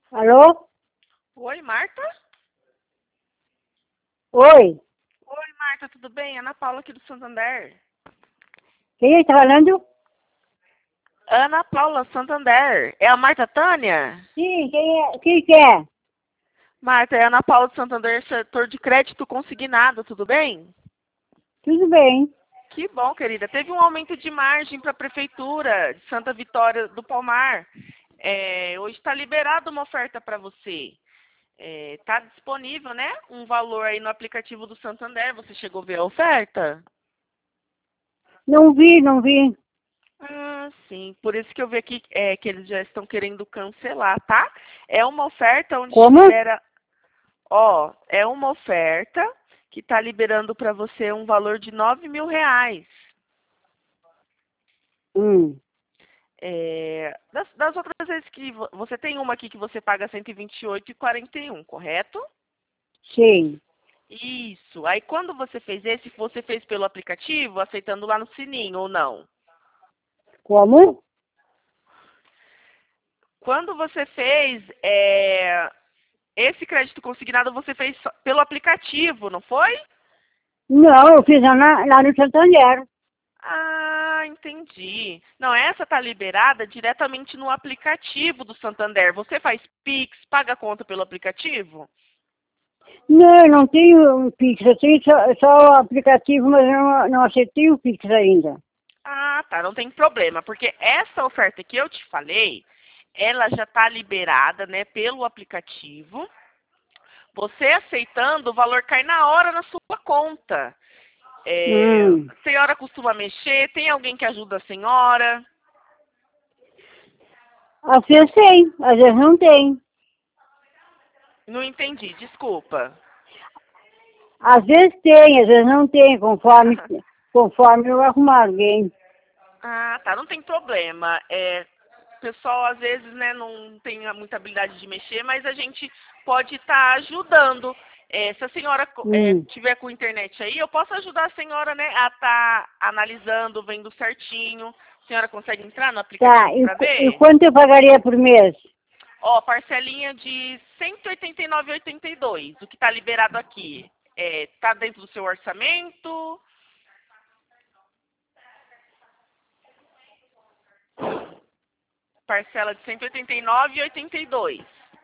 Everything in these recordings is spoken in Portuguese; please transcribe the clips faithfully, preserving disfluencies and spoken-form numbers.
Alô? Oi, Marta? Oi? Oi, Marta, tudo bem? Ana Paula aqui do Santander. Quem é que tá falando? Ana Paula, Santander. É a Marta Tânia? Sim, quem é? Quem que é? Marta, é a Ana Paula do Santander, setor de crédito consignado, tudo bem? Tudo bem. Que bom, querida. Teve um aumento de margem para a Prefeitura de Santa Vitória do Palmar. É, hoje está liberada uma oferta para você. Está disponível, né? Um valor aí no aplicativo do Santander. Você chegou a ver a oferta? Não vi, não vi. Ah, sim. Por isso que eu vi aqui é, que eles já estão querendo cancelar, tá? É uma oferta onde te Como? libera. Ó, é uma oferta que está liberando para você um valor de nove mil reais. Hum, É, das, das outras vezes que vo- você tem uma aqui que você paga cento e vinte e oito e quarenta e um, correto? sim. Isso. Aí quando você fez esse, você fez pelo aplicativo, aceitando lá no sininho ou não? Como? Quando você fez é, esse crédito consignado, você fez só- pelo aplicativo, não foi? Não, eu fiz lá, na- lá no Santander. Ah, entendi. Não, essa tá liberada diretamente no aplicativo do Santander. Você faz Pix, paga a conta pelo aplicativo? Não, eu não tenho um Pix, eu tenho só, só o aplicativo, mas eu não, não aceitei o Pix ainda. Ah, tá, não tem problema, porque essa oferta que eu te falei, ela já está liberada, né, pelo aplicativo. Você aceitando, o valor cai na hora na sua conta. É, Hum, a senhora costuma mexer? Tem alguém que ajuda a senhora? às vezes tem, às vezes não tem. Não entendi, desculpa. Às vezes tem, às vezes não tem, conforme, conforme eu arrumar alguém. Ah, tá, não tem problema. É, o pessoal às vezes, né, não tem muita habilidade de mexer, mas a gente pode estar ajudando. É, se a senhora co- é, Hum, tiver com internet aí, eu posso ajudar a senhora, né, a estar analisando, vendo certinho. A senhora consegue entrar no tá, aplicativo e, para qu- e ver? quanto eu pagaria por mês? Ó, parcelinha de cento e oitenta e nove e oitenta e dois, o que está liberado aqui. Está dentro do seu orçamento? Parcela de cento e oitenta e nove e oitenta e dois.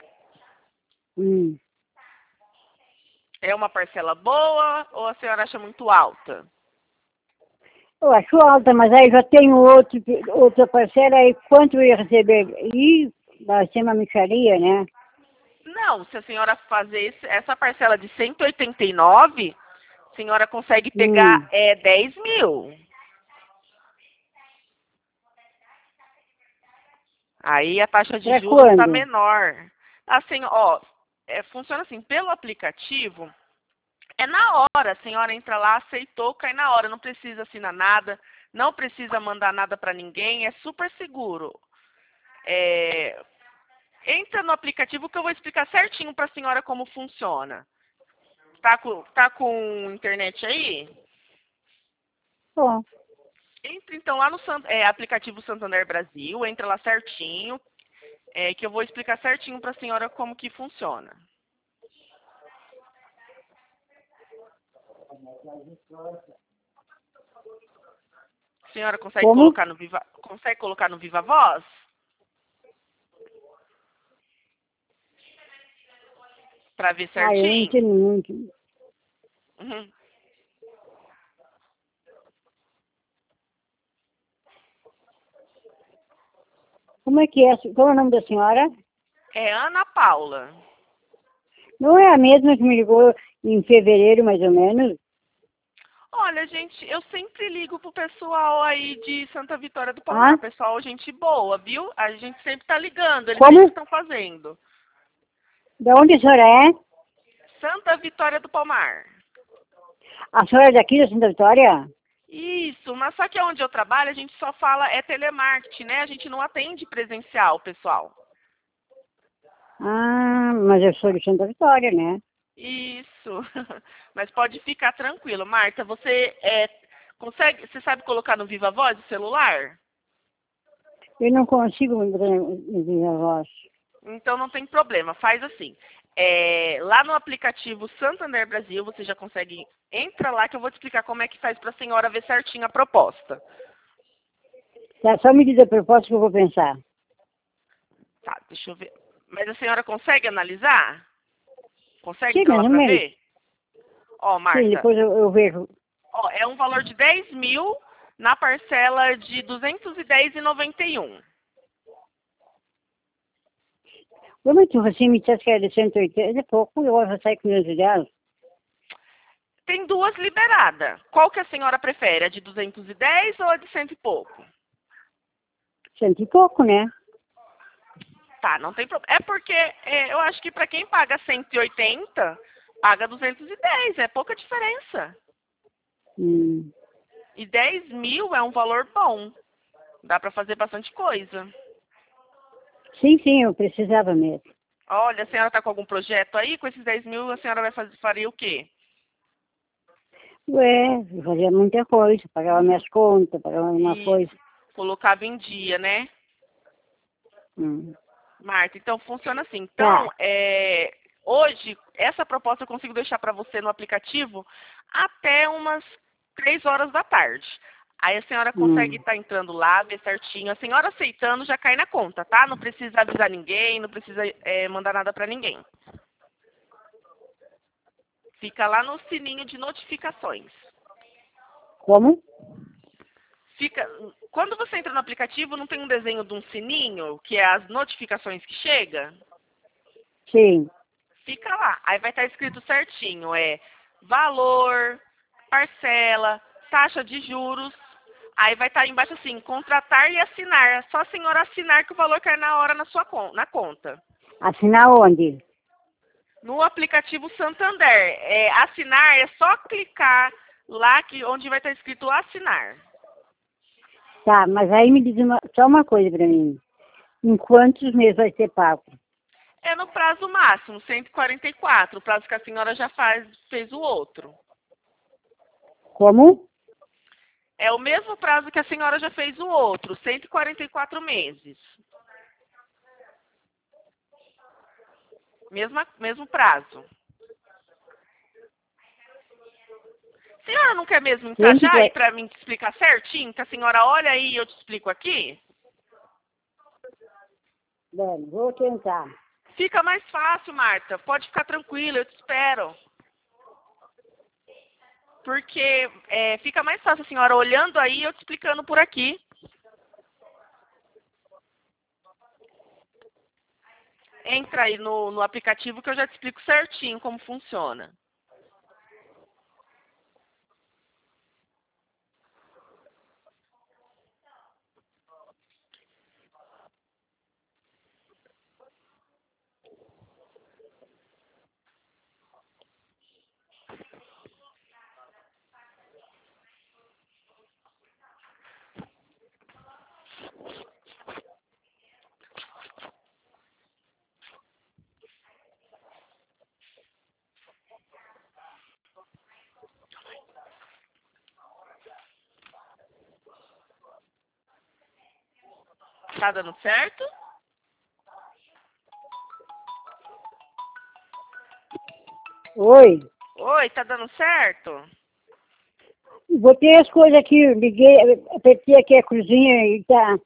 Hum. É uma parcela boa ou a senhora acha muito alta? Eu acho alta, mas aí já tenho outro, outra parcela aí, quanto eu ia receber? E vai ser uma micharia, né? Não, se a senhora fazer esse- essa parcela de cento e oitenta e nove, a senhora consegue pegar Hum. é, dez mil. Aí a taxa de Para juros está quando? menor. Assim, ó, é, funciona assim, pelo aplicativo, é na hora, a senhora entra lá, aceitou, cai na hora, não precisa assinar nada, não precisa mandar nada para ninguém, é super seguro. É, entra no aplicativo que eu vou explicar certinho para a senhora como funciona. Tá com, tá com internet aí? Bom, Entra então lá no Sant- é, aplicativo Santander Brasil, entra lá certinho, é, que eu vou explicar certinho para a senhora como que funciona. A senhora consegue como? colocar no Viva, consegue colocar no Viva Voz? Para ver Ah, eu não certinho? entendo muito. Uhum. Como é que é? Qual é o nome da senhora? É Ana Paula. Não é a mesma que me ligou em fevereiro, mais ou menos? Olha, gente, eu sempre ligo pro pessoal aí de Santa Vitória do Ah, Palmar. Pessoal, gente boa, viu? A gente sempre tá ligando, eles sempre como? estão fazendo. De onde a senhora é? Santa Vitória do Palmar. A senhora é daqui da Santa Vitória? Isso, mas só que onde eu trabalho a gente só fala é telemarketing, né? A gente não atende presencial, pessoal. Ah, mas eu sou de Santa Vitória, né? Isso. Mas pode ficar tranquilo. Marta, você é, consegue, você sabe colocar no Viva Voz o celular? Eu não consigo me me dizer a voz. Então não tem problema, faz assim. É, lá no aplicativo Santander Brasil, você já consegue, entra lá que eu vou te explicar como é que faz para a senhora ver certinho a proposta. Tá, só me diz a proposta que eu vou pensar. Tá, deixa eu ver. Mas a senhora consegue analisar? Consegue Sim, entrar lá mais ou para menos. ver? Ó, Sim, Marta, depois eu, eu vejo. ó, é um valor de dez mil na parcela de duzentos e dez reais e noventa e um. Como tu assim me disseste que era de cento e oitenta, é pouco, eu vou sair com duzentos reais. Tem duas liberadas. Qual que a senhora prefere? A de duzentos e dez ou a de cento e pouco? Cento e pouco, né? Tá, não tem problema. É porque é, eu acho que para quem paga cento e oitenta, paga duzentos e dez. É pouca diferença. Hum. E dez mil é um valor bom. Dá para fazer bastante coisa. Sim, sim, eu precisava mesmo. Olha, a senhora está com algum projeto aí? Com esses dez mil, a senhora vai fazer, faria o quê? Ué, eu fazia muita coisa, pagava minhas contas, pagava uma E coisa. colocava em dia, né? Hum. Marta, então funciona assim. Então, Tá. é, hoje, essa proposta eu consigo deixar para você no aplicativo até umas três horas da tarde. Aí a senhora consegue Hum. estar entrando lá, ver certinho. A senhora aceitando já cai na conta, tá? Não precisa avisar ninguém, não precisa é, mandar nada para ninguém. Fica lá no sininho de notificações. Como? Fica, quando você entra no aplicativo, não tem um desenho de um sininho, que é as notificações que chega? Sim. Fica lá. Aí vai estar escrito certinho, é valor, parcela, taxa de juros. Aí vai estar embaixo assim, contratar e assinar. É só a senhora assinar que o valor cai na hora na sua con- na conta. Assinar onde? No aplicativo Santander, é, assinar é só clicar lá que, onde vai estar escrito assinar. Tá, mas aí me diz uma, só uma coisa pra mim. Em quantos meses vai ser pago? É no prazo máximo, cento e quarenta e quatro, o prazo que a senhora já faz, fez o outro. Como? É o mesmo prazo que a senhora já fez o outro, cento e quarenta e quatro meses. Mesma, mesmo prazo. A senhora não quer mesmo entrar Cento e já aí quarenta. para mim te explicar certinho? Que a senhora olha aí e eu te explico aqui? Bem, vou tentar. Fica mais fácil, Marta. Pode ficar tranquila, eu te espero. Porque é, fica mais fácil a senhora olhando aí e eu te explicando por aqui. Entra aí no, no aplicativo que eu já te explico certinho como funciona. Tá dando certo? Oi. Oi, tá dando certo? Botei as coisas aqui, liguei, apertei aqui a cozinha e tá.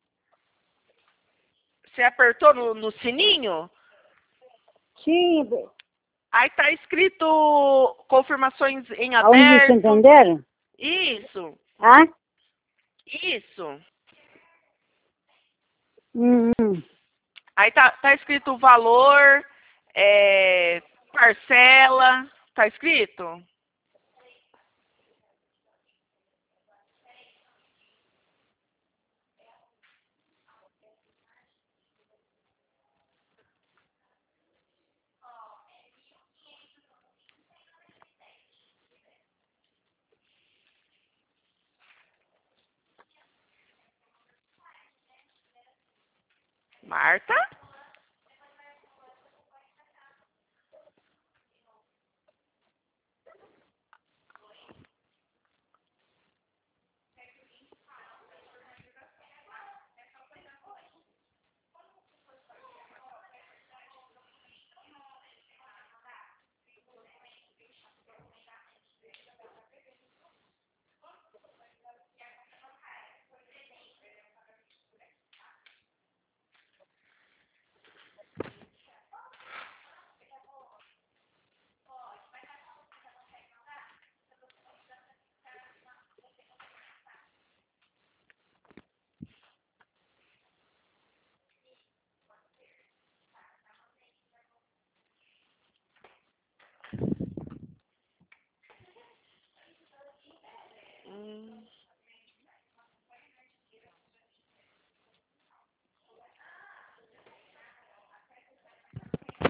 Você apertou no, no sininho? Sim, Aí tá escrito confirmações em aonde diz aberto. Santander? Isso, Ah? isso. Hum, hum. Aí tá, tá escrito valor, é, parcela. Tá escrito? Marta?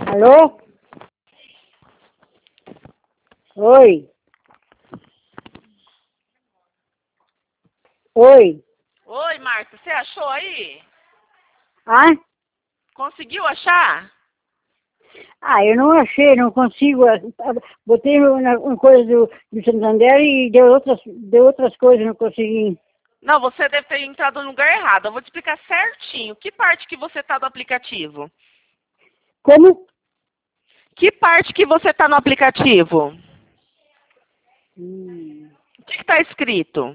Alô? Oi? Oi? Oi, Marta, você achou aí? Ah? Conseguiu achar? Ah, eu não achei, não consigo. ah, ah, Botei no- na uma coisa do, do Santander e deu outras, deu outras coisas, não consegui. Não, você deve ter entrado no lugar errado. Eu vou te explicar certinho. Que parte que você está do aplicativo? Como? Que parte que você está no aplicativo? Hum. O que está escrito?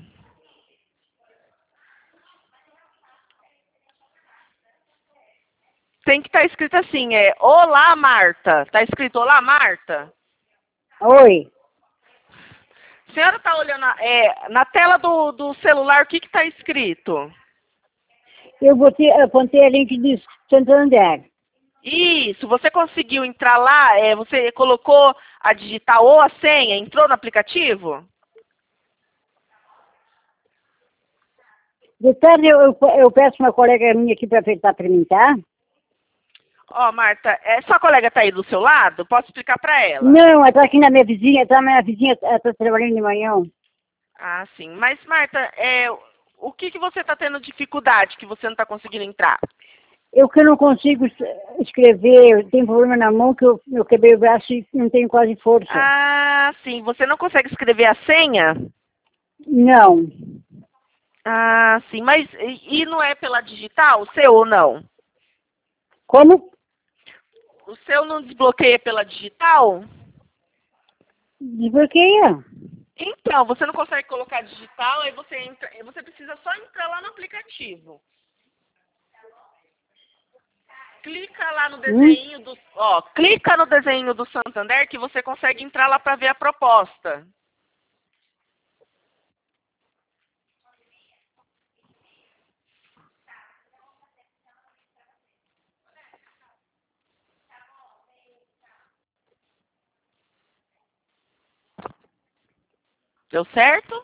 Tem que estar escrito assim, é Olá, Marta. Está escrito Olá, Marta? Oi? A senhora está olhando a- é, na tela do, do celular, o que está escrito? Eu botei, apontei a link de Santander. Isso, você conseguiu entrar lá, é, você colocou a digital ou a senha, entrou no aplicativo? De tarde eu, eu, eu peço uma colega minha aqui para apertar para mim, tá? Ó, Marta, é, sua colega está aí do seu lado? Posso explicar para ela? Não, ela está aqui na minha vizinha, tá? Minha vizinha está trabalhando de manhã. Ah, sim. Mas, Marta, é, o que, que você está tendo dificuldade que você não está conseguindo entrar? Eu que não consigo es- escrever, eu tenho problema na mão que eu, eu quebrei o braço e não tenho quase força. Ah, sim. Você não consegue escrever a senha? Não. Ah, sim. Mas e, e não é pela digital, o seu ou não? Como? O seu não desbloqueia pela digital? Desbloqueia. Então, você não consegue colocar digital, aí você entra, você precisa só entrar lá no aplicativo. Clica lá no Hum? desenho do, ó, clica no desenho do Santander que você consegue entrar lá para ver a proposta. Deu certo?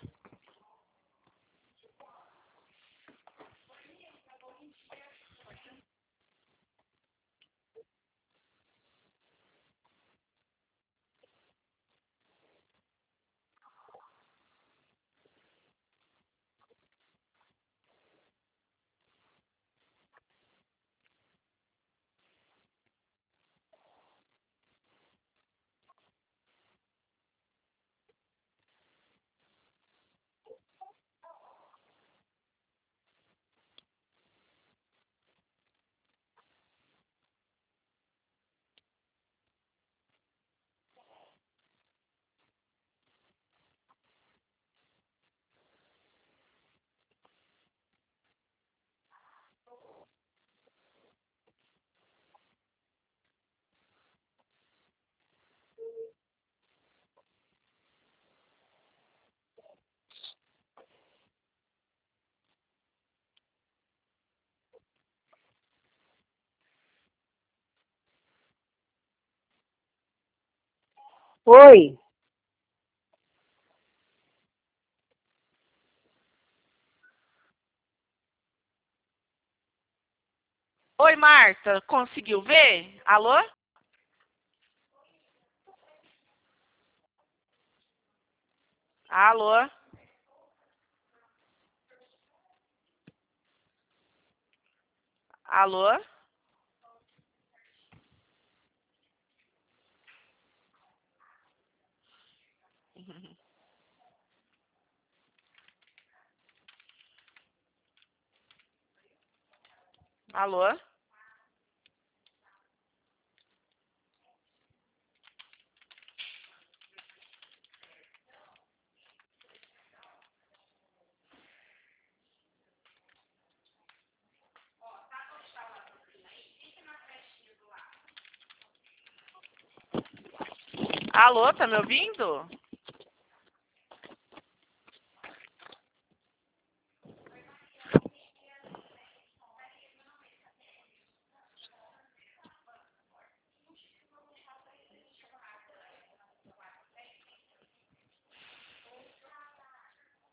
Oi. Oi, Marta, conseguiu ver? Alô? Alô? Alô? Alô? Alô, tá me ouvindo?